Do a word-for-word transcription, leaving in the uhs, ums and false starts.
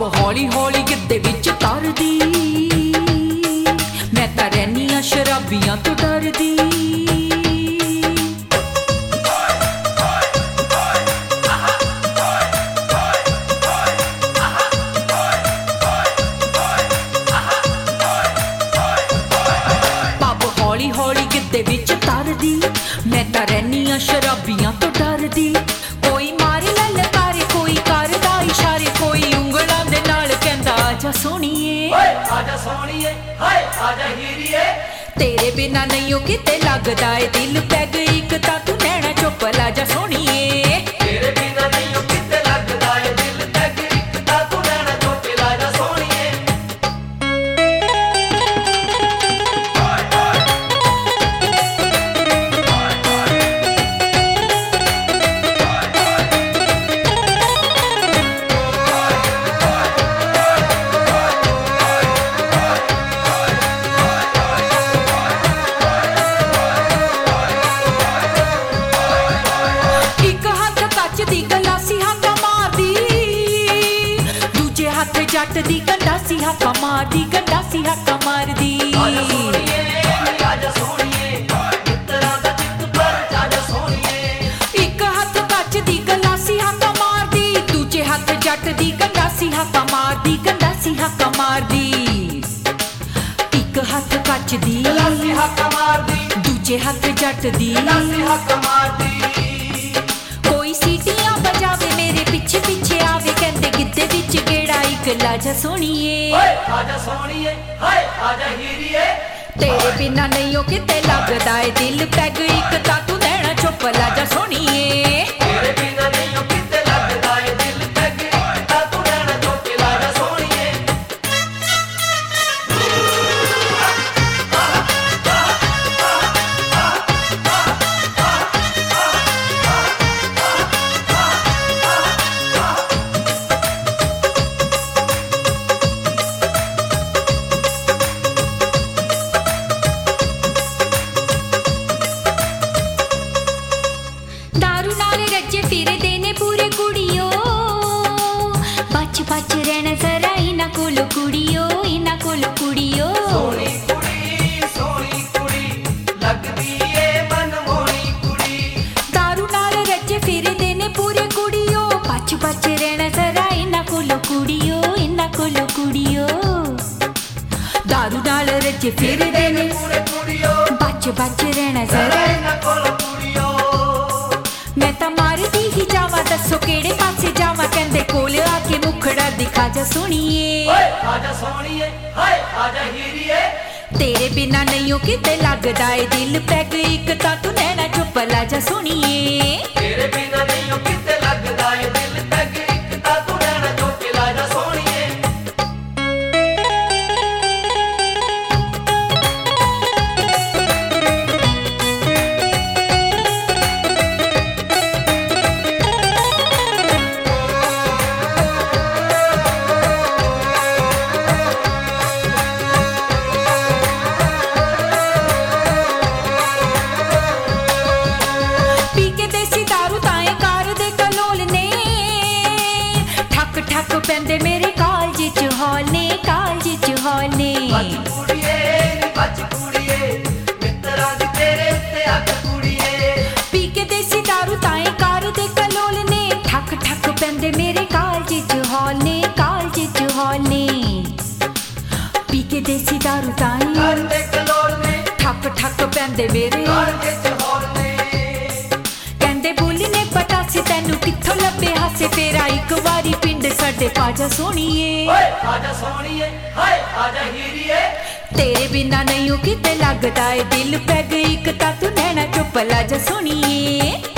हौली हौली गिद्दे विच तरदी, मैं तां रैह्नी आ शराबियां तो डरदी। हौली हौली गिद्दे विच तरदी, मैं तां रैह्नी आ शराबियां तो डरदी। कोई मारे ललकारे, कोई करदा इशारे, कोई उंगलां दे नाल कहंदा आजा सोहणीए, आजा सोहणीए, हाय आजा हीरीए। तेरे बिना नहीं ओ किते लगदा ए दिल, पैग इक तां तू नैना चुप ला जा सोहणीए। तेरे बिना नहीं ओ किते लगदा ए दिल, पैग इक तां तू नैना चुप ला जा सोहणीए। जट दी गंडासी हाका मारदी, गंडासी हाका मारदी। आजा सोहणीए, आजा सोहणीए, मित्तरां दा चित्त पर आजा सोहणीए। इक हत्थ कच दी गलासी हाका मारदी, दूजे हत्थ जट दी गंडासी हाका मारदी, गंडासी हाका मारदी। इक हत्थ कच दी गलासी हाका मारदी, दूजे हत्थ जट दी गलासी हाका मारदी। कोई सीटियां बजावे मेरे पिछे पिछे आवे, कहंदे गिद्दे विच गेड़ा इक लाजा सोहणीए, आजा सोहणीए, हाय आजा हीरीए। तेरे बिना नहीं ओ किते लगदा ए दिल, पैग इक तां तू नैना चुप ला जा सोहणीए। तेरे बिना नहीं ओ किते लगदा ए दिल, पैग इक तां तू नैना चुप ला जा सोहणीए। दारू नाल रज्जे फिरदे ने पूरे कुड़ियो, बच बच रहना जरा इन्हां कोल कुड़ियो, इन्हां कोल कुड़ियो। सोहणी कुड़ी सोहणी कुड़ी लगदी ए मनमोहनी कुड़ी। दारू नाल रज्जे फिरदे ने पूरे कुड़ियो, बच बच रहना जरा इन्हां कोल कुड़ियो, इन्हां कोल कुड़ियो। दारू नाल रज्जे फिरदे ने पूरे कुड़ियो, बच बच रहना जरा इन्हां कोल कुड़ियो। मैं तां मारदी ही जावां, दसो केड़े पासे जावां, कहंदे कोल आके मुखड़ा दिखा जा सोहणीए, आजा सोहणीए, हाय आजा हीरीए। तेरे बिना नहीं ओ किते लगदा ए दिल, पैग इक तां तू नैना चुप ला जा सोहणीए। तेरे बिना नहीं ओ किते लगदा ए दिल, पैग इक तां तू नैना चुप ला जा सोहणीए। पैंदे मेरे कालज च हौले, कालज च हौले। बच कुड़िए नी बच कुड़िए, मित्तरां दी तेरे उत्ते अग कुड़िए। पी के देसी दारू ताए कार दे कलोल ने, ठक ठक पैंदे मेरे कालज च हौले, कालज च हौले। पी के देसी दारू ताए कार दे कलोल ने, ठक ठक पैंदे मेरे कालज च हौले। कहंदे बोलने पता सी तैनू कित्थों लब्बे हासे, तेरा इक वारी पिंड साडे पाजा सोहणीए, आजा सोहणीए, हाय आजा हीरीए। तेरे बिना नहीं ओ किते लगदा ए दिल, पैग इक तां तू नैना चुप ला जा सोहणीए।